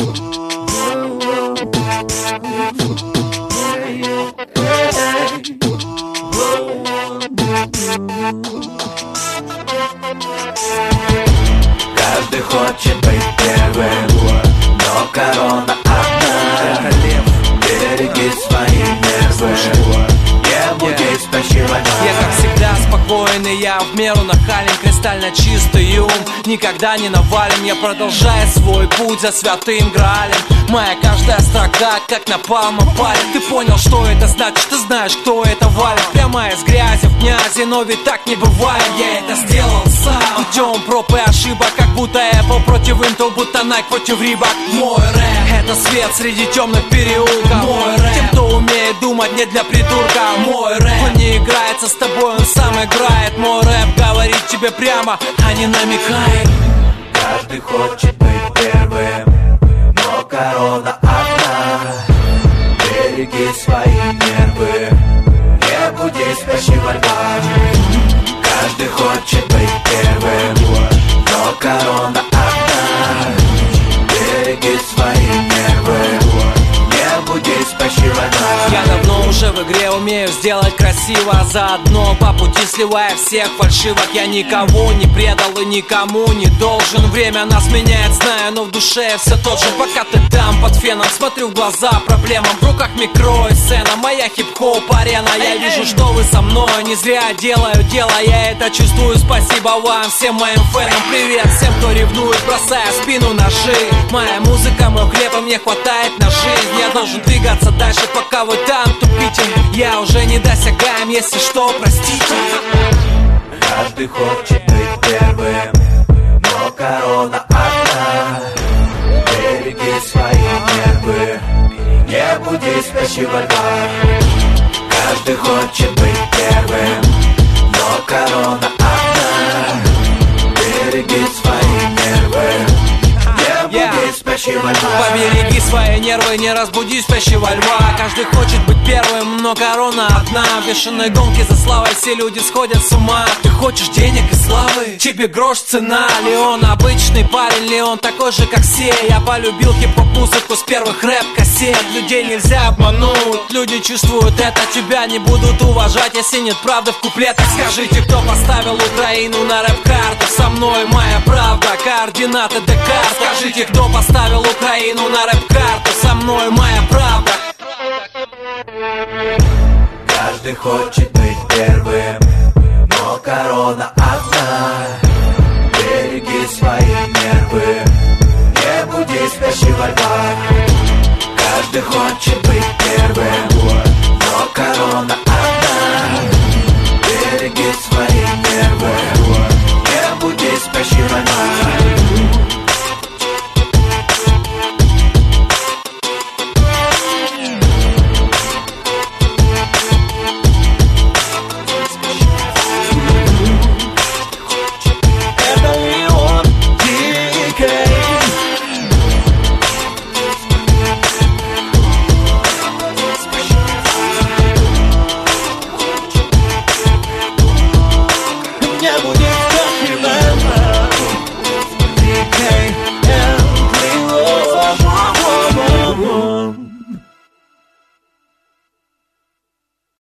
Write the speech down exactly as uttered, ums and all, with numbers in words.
Каждый хочет быть первым, но корона одна. Береги свои нервы, не буди спящего дня. Я как всегда спокойный, я в меру нахален, кристально чистый ум никогда не навален. Я продолжаю свой путь за святым Граалем. Моя каждая строка как напалм опалит. Ты понял, что это значит, ты знаешь, кто это валит. Прямо из грязи в князи, но ведь так не бывает. Я это сделал сам путем проб и ошибок, как будто Apple против Intel, будто Nike против Reebok. Мой рэп — это свет среди темных переулков. Мой рэп — тем, кто умеет думать не для придурка. Мой рэп — он не играется с тобой, он сам играет. Мой рэп говорит тебе прямо, а не намекает. Каждый хочет быть первым, но корона одна. Береги свои нервы, не буди спящего льва. Каждый хочет быть первым, но корона одна. Береги свои нервы, не буди спящего льва. Я давно уже в игре умею сделать красиво, заодно по пути сливая всех фальшивок. Я никого не предал и никому не должен. Время нас меняет, знаю, но в душе я все тот же. Пока ты там под феном, смотрю в глаза проблемам. В руках микро и сцена, моя хип-хоп арена. Я вижу, что вы со мной, не зря делаю дело. Я это чувствую, спасибо вам, всем моим фэнам. Привет всем, кто ревнует, бросая в спину ножи. Моя музыка, мой хлеб, и мне хватает на жизнь. Я должен двигаться дальше, пока вы там тупите. Я уже недосягаем, если что, простите. Каждый хочет быть первым, но корона одна. Береги свои нервы, не буди спящего льва. Каждый хочет быть первым, но корона одна. Береги свои нервы, не буди спящего льва. Побереги свои нервы, не разбуди спящего льва. Каждый хочет быть первым, но корона одна. В бешеной гонке за славой все люди сходят с ума. Ты хочешь денег и славы? Тебе грош цена. Ли он обычный парень, ли он такой же, как все? Я полюбил хип-хоп музыку с первых рэп-кассет. Людей нельзя обмануть, люди чувствуют это. Тебя не будут уважать, если нет правды в куплетах. Скажите, кто поставил Украину на рэп-карту? Со мной моя правда, координаты Декарт. Скажите, кто поставил Украину на рэп-карту? Со мной моя правда. Каждый хочет быть первым, но корона одна. Береги свои нервы, не буди спящего льва. Каждый хочет быть первым, но корона одна. Береги свои нервы, не буди спящего льва.